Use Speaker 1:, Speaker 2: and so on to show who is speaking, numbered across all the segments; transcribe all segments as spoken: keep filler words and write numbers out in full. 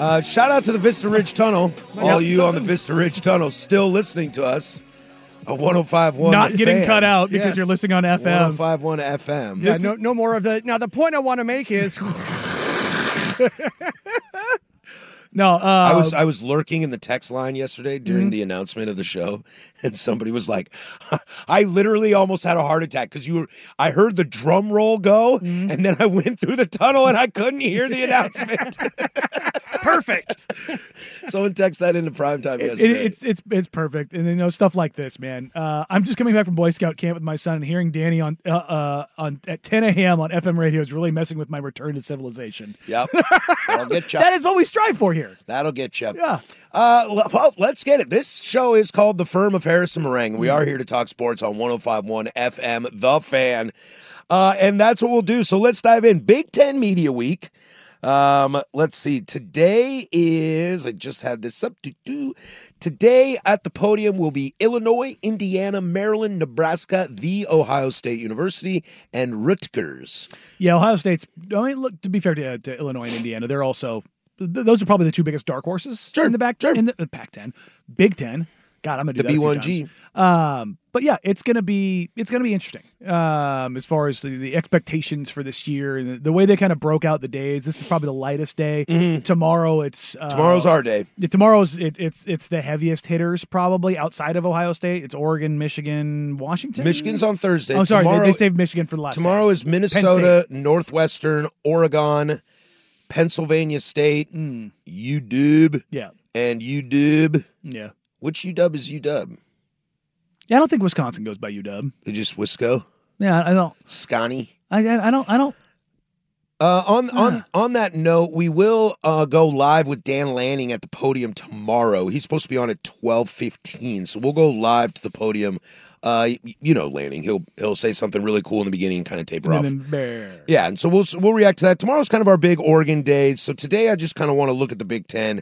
Speaker 1: Uh, shout out to the Vista Ridge Tunnel. All you on the Vista Ridge Tunnel still listening to us. A one oh five point one
Speaker 2: Not getting
Speaker 1: fan.
Speaker 2: cut out because
Speaker 3: Yes.
Speaker 2: you're listening on F M.
Speaker 1: one oh five point one F M.
Speaker 3: Yeah, no, no more of the. Now, the point I want to make is
Speaker 2: No, uh,
Speaker 1: I was I was lurking in the text line yesterday during mm-hmm. the announcement of the show, and somebody was like, "I literally almost had a heart attack because you were." I heard the drum roll go, mm-hmm. and then I went through the tunnel and I couldn't hear the announcement.
Speaker 3: Perfect.
Speaker 1: Someone texted that into primetime
Speaker 2: it,
Speaker 1: yesterday.
Speaker 2: It, it's it's it's perfect, and you know stuff like this, man. Uh, I'm just coming back from Boy Scout camp with my son, and hearing Danny on uh, uh, on at ten a.m. on F M radio is really messing with my return to civilization.
Speaker 1: Yep, I'll get you.
Speaker 2: That is what we strive for here.
Speaker 1: That'll get you.
Speaker 2: Yeah.
Speaker 1: Uh, well, let's get it. This show is called The Firm of Harrison Meringue. We are here to talk sports on one oh five point one F M, The Fan. Uh, and that's what we'll do. So let's dive in. Big Ten Media Week. Um, let's see. Today is, I just had this up to do. Today at the podium will be Illinois, Indiana, Maryland, Nebraska, The Ohio State University, and Rutgers.
Speaker 2: Yeah, Ohio State's, I mean, look, to be fair to, to Illinois and Indiana, they're also, th- those are probably the two biggest dark horses
Speaker 1: sure,
Speaker 2: in the back,
Speaker 1: sure.
Speaker 2: in the uh, Pac ten. Big Ten. God, I'm gonna do
Speaker 1: the
Speaker 2: that
Speaker 1: B one G.
Speaker 2: Um, but yeah, it's gonna be it's gonna be interesting. Um, as far as the, the expectations for this year and the, the way they kind of broke out the days. This is probably the lightest day.
Speaker 1: Mm-hmm.
Speaker 2: Tomorrow, it's uh,
Speaker 1: tomorrow's our day.
Speaker 2: Tomorrow's it, it's it's the heaviest hitters probably outside of Ohio State. It's Oregon, Michigan, Washington.
Speaker 1: Michigan's on Thursday.
Speaker 2: Oh, sorry,
Speaker 1: tomorrow,
Speaker 2: they, they saved Michigan for the last.
Speaker 1: Tomorrow
Speaker 2: day.
Speaker 1: is Minnesota, Northwestern, Oregon, Pennsylvania State,
Speaker 2: mm.
Speaker 1: U W,
Speaker 2: yeah,
Speaker 1: and U W.
Speaker 2: Yeah.
Speaker 1: Which U W is U W?
Speaker 2: Yeah, I don't think Wisconsin goes by U W.
Speaker 1: They just Wisco?
Speaker 2: Yeah, I don't.
Speaker 1: Scotty?
Speaker 2: I, I, I don't. I don't.
Speaker 1: Uh, on yeah. on on that note, we will uh, go live with Dan Lanning at the podium tomorrow. He's supposed to be on at twelve fifteen, so we'll go live to the podium. Uh, you know, Lanning, he'll he'll say something really cool in the beginning and kind of taper
Speaker 2: and
Speaker 1: off.
Speaker 2: Then
Speaker 1: yeah, and so we'll we'll react to that. Tomorrow's kind of our big Oregon day. So today, I just kind of want to look at the Big Ten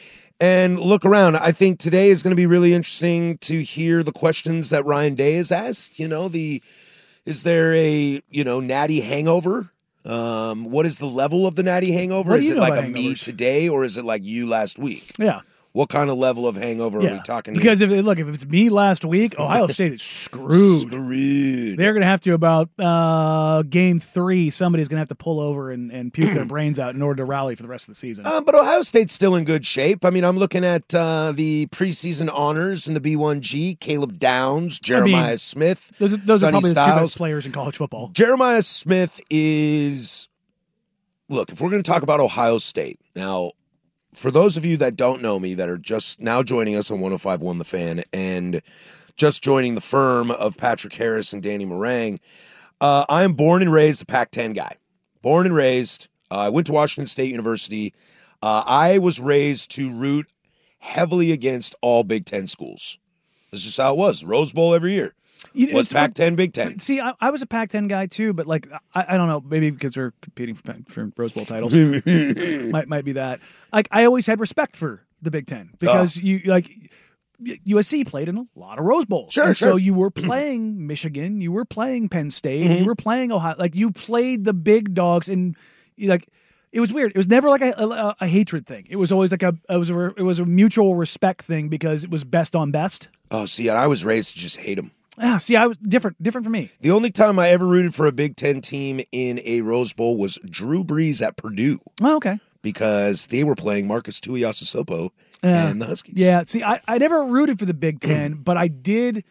Speaker 1: and look around. I think today is going to be really interesting to hear the questions that Ryan Day has asked. You know, the is there a you know natty hangover? Um, what is the level of the natty hangover? Is it like a me today, or is it like you last week?
Speaker 2: Yeah.
Speaker 1: What kind of level of hangover
Speaker 2: yeah.
Speaker 1: are we talking
Speaker 2: because
Speaker 1: here?
Speaker 2: Because if look, if it's me last week, Ohio State is screwed.
Speaker 1: Screwed.
Speaker 2: They're going to have to about uh, game three. Somebody's going to have to pull over and, and puke their brains out in order to rally for the rest of the season.
Speaker 1: Uh, but Ohio State's still in good shape. I mean, I'm looking at uh, the preseason honors in the B one G. Caleb Downs, Jeremiah I mean, Smith,
Speaker 2: those, are, those
Speaker 1: Sonny
Speaker 2: are probably
Speaker 1: Styles.
Speaker 2: the two best players in college football.
Speaker 1: Jeremiah Smith is. Look, if we're going to talk about Ohio State now. For those of you that don't know me, that are just now joining us on one oh five point one The Fan and just joining the firm of Patrick Harris and Danny Meringue, uh, I am born and raised a Pac ten guy. Born and raised. Uh, I went to Washington State University. Uh, I was raised to root heavily against all Big Ten schools. This is just how it was. Rose Bowl every year. You know, was Pac ten, Big Ten.
Speaker 2: See, I, I was a Pac ten guy too, but like I, I don't know, maybe because we're competing for, for Rose Bowl titles, might might be that. Like I always had respect for the Big Ten because oh. you like U S C played in a lot of Rose Bowls,
Speaker 1: sure,
Speaker 2: and
Speaker 1: sure.
Speaker 2: so you were playing Michigan, you were playing Penn State, mm-hmm. you were playing Ohio, like you played the big dogs, and you, like it was weird. It was never like a, a, a hatred thing. It was always like a it was a it was a mutual respect thing because it was best on best.
Speaker 1: Oh, see, I was raised to just hate them.
Speaker 2: Yeah, see, I was different, different for me.
Speaker 1: The only time I ever rooted for a Big Ten team in a Rose Bowl was Drew Brees at Purdue.
Speaker 2: Oh, okay.
Speaker 1: Because they were playing Marcus Tuiasosopo
Speaker 2: yeah.
Speaker 1: and the Huskies.
Speaker 2: Yeah, see, I, I never rooted for the Big Ten, but I did.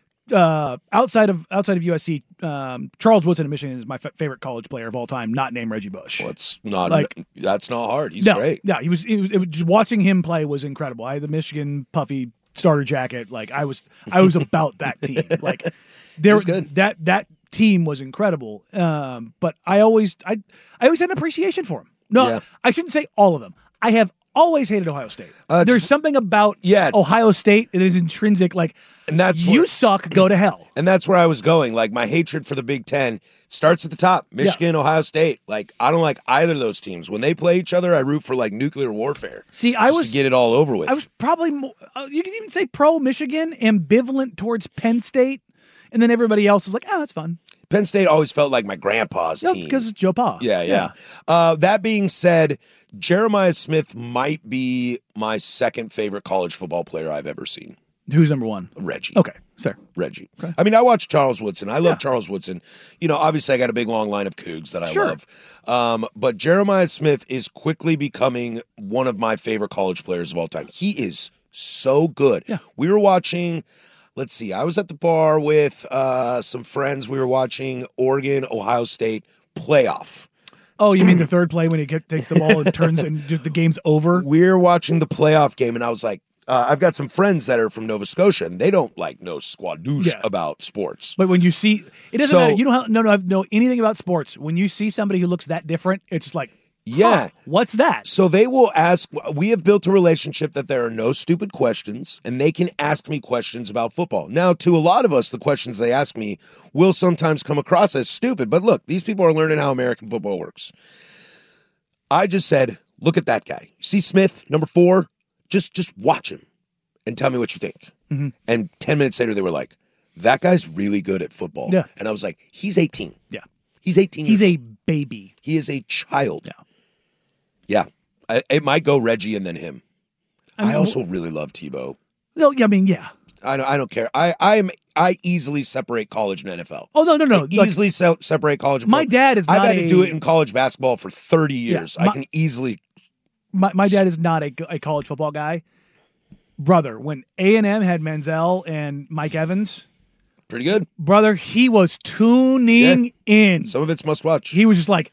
Speaker 2: Uh, outside of outside of U S C, um, Charles Woodson of Michigan is my f- favorite college player of all time, not named Reggie Bush.
Speaker 1: Well, it's not
Speaker 2: like
Speaker 1: that's not hard. He's
Speaker 2: no,
Speaker 1: great.
Speaker 2: Yeah, he was. It was, it was just watching him play was incredible. I had the Michigan puffy starter jacket. Like I was, I was about that team. Like there, that that team was incredible. Um, but I always, I, I always had an appreciation for him. No,
Speaker 1: yeah.
Speaker 2: I shouldn't say all of them. I have always hated Ohio State.
Speaker 1: Uh,
Speaker 2: There's something about
Speaker 1: yeah.
Speaker 2: Ohio State that is intrinsic. Like,
Speaker 1: and that's
Speaker 2: you
Speaker 1: where,
Speaker 2: suck. Go to hell.
Speaker 1: And that's where I was going. Like my hatred for the Big Ten starts at the top. Michigan, yeah. Ohio State. Like I don't like either of those teams. When they play each other, I root for like nuclear warfare.
Speaker 2: See, I was
Speaker 1: to get it all over with.
Speaker 2: I was probably more, uh, you can even say pro Michigan, ambivalent towards Penn State, and then everybody else was like, oh, that's fun.
Speaker 1: Penn State always felt like my grandpa's
Speaker 2: Yeah,
Speaker 1: team.
Speaker 2: because it's Joe Pa.
Speaker 1: Yeah, yeah. Uh, that being said, Jeremiah Smith might be my second favorite college football player I've ever seen.
Speaker 2: Who's number one?
Speaker 1: Reggie.
Speaker 2: Okay, fair.
Speaker 1: Reggie.
Speaker 2: Okay.
Speaker 1: I mean, I watch Charles Woodson. I love
Speaker 2: Yeah.
Speaker 1: Charles Woodson. You know, obviously I got a big long line of Cougs that I
Speaker 2: Sure.
Speaker 1: love. Um, but Jeremiah Smith is quickly becoming one of my favorite college players of all time. He is so good.
Speaker 2: Yeah.
Speaker 1: We were watching, let's see, I was at the bar with uh, some friends. We were watching Oregon, Ohio State playoff.
Speaker 2: Oh, you mean the third play when he get, takes the ball and turns and just the game's over?
Speaker 1: We're watching the playoff game, and I was like, uh, I've got some friends that are from Nova Scotia, and they don't like know squadouche
Speaker 2: Yeah.
Speaker 1: about sports.
Speaker 2: But when you see, it doesn't
Speaker 1: So-
Speaker 2: matter. You don't have, no, no, know anything about sports. When you see somebody who looks that different, it's just like,
Speaker 1: Yeah.
Speaker 2: huh, what's that?
Speaker 1: So they will ask, we have built a relationship that there are no stupid questions, and they can ask me questions about football. Now, to a lot of us, the questions they ask me will sometimes come across as stupid, but look, these people are learning how American football works. I just said, look at that guy. See Smith, number four? Just just watch him and tell me what you think.
Speaker 2: Mm-hmm.
Speaker 1: And ten minutes later, they were like, that guy's really good at football.
Speaker 2: Yeah.
Speaker 1: And I was like, he's eighteen.
Speaker 2: Yeah.
Speaker 1: He's eighteen.
Speaker 2: He's
Speaker 1: years
Speaker 2: a baby.
Speaker 1: He is a child.
Speaker 2: Yeah.
Speaker 1: Yeah. I, it might go Reggie and then him.
Speaker 2: I mean,
Speaker 1: I also really love Tebow.
Speaker 2: No, yeah, I mean, yeah.
Speaker 1: I don't, I don't care. I I am I easily separate college and N F L.
Speaker 2: Oh, no, no, no.
Speaker 1: I
Speaker 2: Like,
Speaker 1: easily se- separate college. And
Speaker 2: my
Speaker 1: pro.
Speaker 2: dad is
Speaker 1: I've
Speaker 2: not
Speaker 1: had to
Speaker 2: a-
Speaker 1: do it in college basketball for thirty years.
Speaker 2: Yeah, my-
Speaker 1: I can easily.
Speaker 2: my, my dad is not a, a college football guy. Brother, when A and M had Manziel and Mike Evans,
Speaker 1: Pretty good.
Speaker 2: brother, he was tuning
Speaker 1: Yeah.
Speaker 2: in.
Speaker 1: Some of it's must watch.
Speaker 2: He was just like,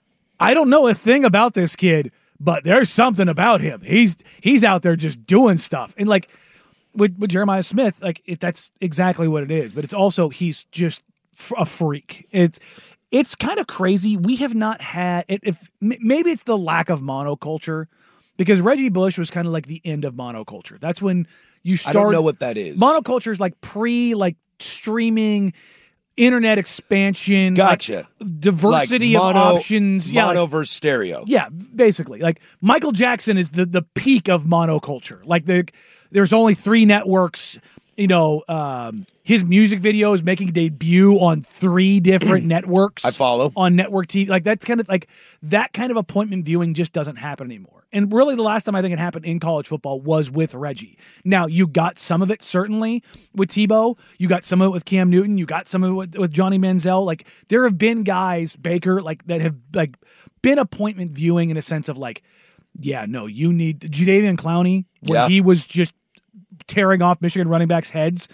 Speaker 2: I don't know a thing about this kid, but there's something about him. He's he's out there just doing stuff. And like with, with Jeremiah Smith, like it, that's exactly what it is. But it's also he's just f- a freak. It's it's kind of crazy. We have not had it. If m- maybe it's the lack of monoculture, because Reggie Bush was kind of like the end of monoculture. That's when you
Speaker 1: I
Speaker 2: start.
Speaker 1: don't know what that is.
Speaker 2: Monoculture is like pre like streaming. Internet expansion,
Speaker 1: Gotcha.
Speaker 2: like diversity
Speaker 1: Like mono,
Speaker 2: of options, yeah,
Speaker 1: Mono
Speaker 2: like-
Speaker 1: versus stereo.
Speaker 2: yeah, basically. Like Michael Jackson is the the peak of monoculture. Like the there's only three networks. You know, um, his music videos making debut on three different networks.
Speaker 1: I follow.
Speaker 2: On network T V. Like that's kind of like that kind of appointment viewing just doesn't happen anymore. And really the last time I think it happened in college football was with Reggie. Now you got some of it certainly with Tebow. You got some of it with Cam Newton. You got some of it with, with Johnny Manziel. Like there have been guys, Baker, like that have like been appointment viewing in a sense of like, yeah, no, you need Jadeveon Clowney when
Speaker 1: Yeah.
Speaker 2: he was just tearing off Michigan running backs' heads.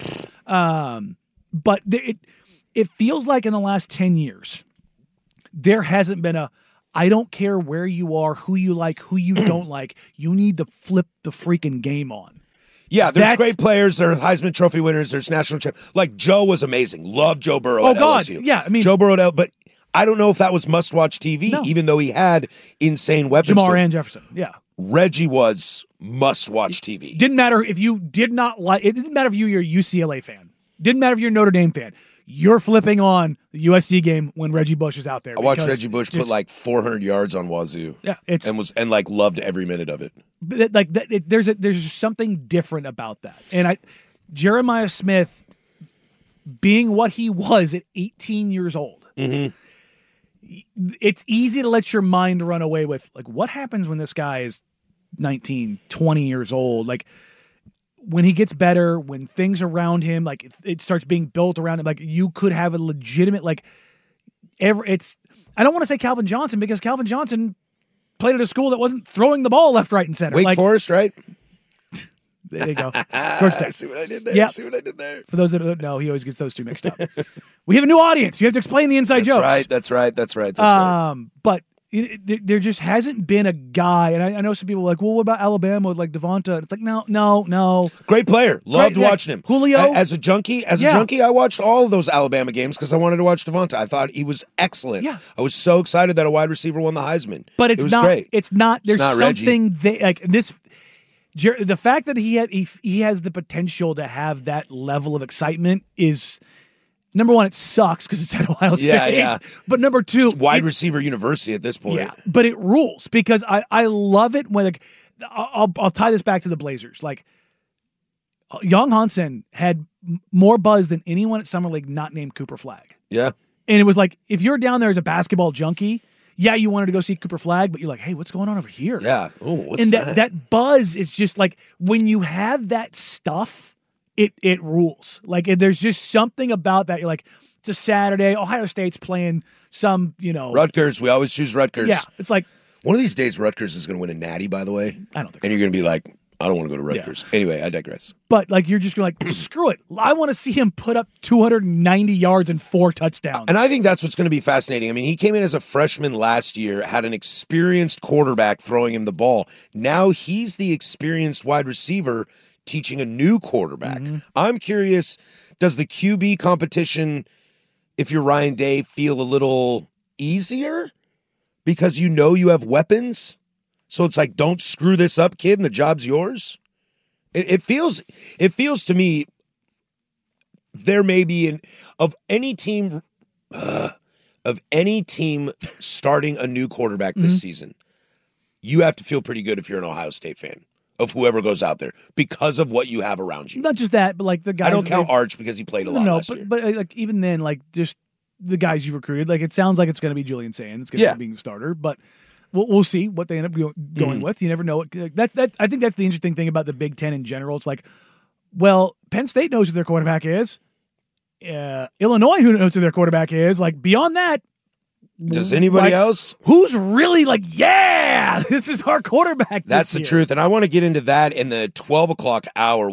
Speaker 2: Um, but th- it it feels like in the last ten years, there hasn't been a, I don't care where you are, who you like, who you don't like, you need to flip the freaking game on.
Speaker 1: Yeah, there's
Speaker 2: That's-
Speaker 1: great players. There's Heisman Trophy winners. There's national champ. Like Joe was amazing. Love Joe Burrow.
Speaker 2: Oh,
Speaker 1: at
Speaker 2: God.
Speaker 1: L S U.
Speaker 2: Yeah, I mean-
Speaker 1: Joe Burrow. At L- but I don't know if that was must-watch T V,
Speaker 2: No.
Speaker 1: even though he had insane weapons. to
Speaker 2: Jamar
Speaker 1: him.
Speaker 2: and Jefferson. Yeah.
Speaker 1: Reggie was must-watch T V.
Speaker 2: Didn't matter if you did not like, it didn't matter if you were a U C L A fan. Didn't matter if you're a Notre Dame fan. You're flipping on the U S C game when Reggie Bush is out there.
Speaker 1: I watched
Speaker 2: because
Speaker 1: Reggie Bush
Speaker 2: just-
Speaker 1: put like four hundred yards on Wazoo.
Speaker 2: Yeah, it's
Speaker 1: and was and like loved every minute of it.
Speaker 2: But, like that, it, there's a, there's just something different about that. And I, Jeremiah Smith, being what he was at eighteen years old,
Speaker 1: Mm-hmm.
Speaker 2: it's easy to let your mind run away with like what happens when this guy is nineteen, twenty years old. Like when he gets better, when things around him, like it, it starts being built around him, like you could have a legitimate like. Ever, it's I don't want to say Calvin Johnson because Calvin Johnson played at a school that wasn't throwing the ball left, right, and center.
Speaker 1: Wake
Speaker 2: like,
Speaker 1: Forest, right?
Speaker 2: There you go. Georgia Tech.
Speaker 1: See what I did there?
Speaker 2: Yep.
Speaker 1: See what I did there?
Speaker 2: For those that don't know, he always gets those two mixed up. We have a new audience. You have to explain the inside
Speaker 1: That's
Speaker 2: jokes.
Speaker 1: right. That's right. That's right. That's right.
Speaker 2: Um, but it, it, there- there just hasn't been a guy, and I, I know some people are like, well, what about Alabama with like Devonta? It's like, no, no, no.
Speaker 1: Great player. Loved
Speaker 2: Great, yeah.
Speaker 1: watching him.
Speaker 2: Julio?
Speaker 1: A- As a junkie, as
Speaker 2: Yeah.
Speaker 1: a junkie, I watched all of those Alabama games because I wanted to watch Devonta. I thought he was excellent.
Speaker 2: Yeah.
Speaker 1: I was so excited that a wide receiver won the Heisman.
Speaker 2: But it's
Speaker 1: it was
Speaker 2: not.
Speaker 1: great.
Speaker 2: It's not. There's
Speaker 1: not Reggie.
Speaker 2: something they, like this. Jer- The fact that he, had, he he has the potential to have that level of excitement is number one. It sucks because it's at Ohio State.
Speaker 1: Yeah, yeah.
Speaker 2: But number two,
Speaker 1: Wide
Speaker 2: it-
Speaker 1: receiver university at this point.
Speaker 2: Yeah, but it rules because I, I love it when like I'll I'll tie this back to the Blazers. Like Young Hansen had m- more buzz than anyone at Summer League not named Cooper Flagg.
Speaker 1: Yeah.
Speaker 2: And it was like, if you're down there as a basketball junkie, yeah, you wanted to go see Cooper Flagg, but you're like, hey, what's going on over here?
Speaker 1: Yeah. Oh, what's
Speaker 2: and
Speaker 1: that?
Speaker 2: that, that buzz is just like, when you have that stuff, it it rules. Like, there's just something about that. You're like, it's a Saturday, Ohio State's playing some, you know.
Speaker 1: Rutgers. We always choose Rutgers.
Speaker 2: Yeah. It's like.
Speaker 1: One of these days, Rutgers is going to win a natty, by the way.
Speaker 2: I don't think
Speaker 1: and
Speaker 2: so.
Speaker 1: And you're going to be like, I don't want to go to Rutgers. Yeah. Anyway, I digress.
Speaker 2: But, like, you're just going to like, screw it. I want to see him put up two hundred ninety yards and four touchdowns.
Speaker 1: And I think that's what's going to be fascinating. I mean, he came in as a freshman last year, had an experienced quarterback throwing him the ball. Now he's the experienced wide receiver teaching a new quarterback. Mm-hmm. I'm curious, does the Q B competition, if you're Ryan Day, feel a little easier? Because you know you have weapons? So it's like, don't screw this up, kid, and the job's yours. It, it feels, it feels to me, there may be an of any team, uh, of any team starting a new quarterback this mm-hmm. season. You have to feel pretty good if you're an Ohio State fan of whoever goes out there because of what you have around you.
Speaker 2: Not just that, but like the guys.
Speaker 1: I don't count Arch because he played a lot
Speaker 2: no,
Speaker 1: last
Speaker 2: but,
Speaker 1: year.
Speaker 2: But like even then, like just the guys you recruited, like it sounds like it's going to be Julian Sand. It's going to yeah. be being the starter, but. We'll, we'll see what they end up go, going mm. with. You never know. That's that. I think that's the interesting thing about the Big Ten in general. It's like, well, Penn State knows who their quarterback is. Uh, Illinois, who knows who their quarterback is. Like beyond that,
Speaker 1: does anybody
Speaker 2: like,
Speaker 1: else?
Speaker 2: Who's really like, yeah, this is our quarterback.
Speaker 1: That's
Speaker 2: this
Speaker 1: the
Speaker 2: year.
Speaker 1: truth, and I want to get into that in the twelve o'clock hour.